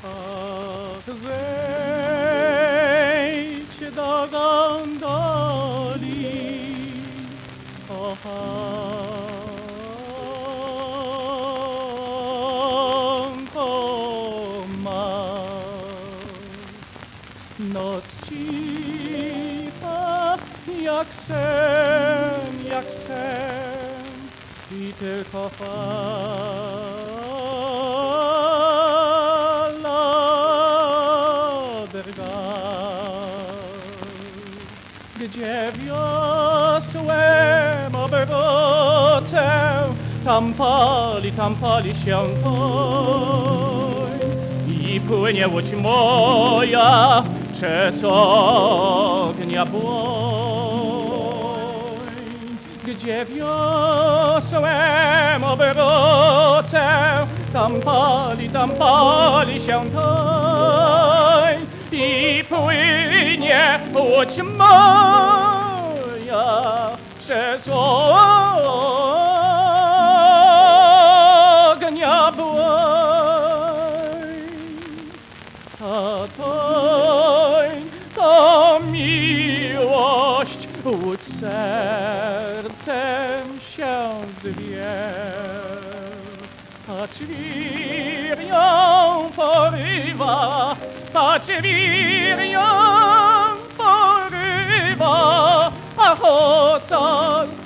Ach, zejdź do gondoli, kochanko ma. Noc cicha jak sen i tylko fala drga. Gdzie wiosłem obroce, tam pali się toń i płynie łódź moja przez ognia błoń. Gdzie wiosłem obroce, tam pali się toń i płynie łódź moja przez ognia błoń. A to miłość łódź sercem się zwie, a ćwir ją porywa, a ćwir ją porywa, a ocal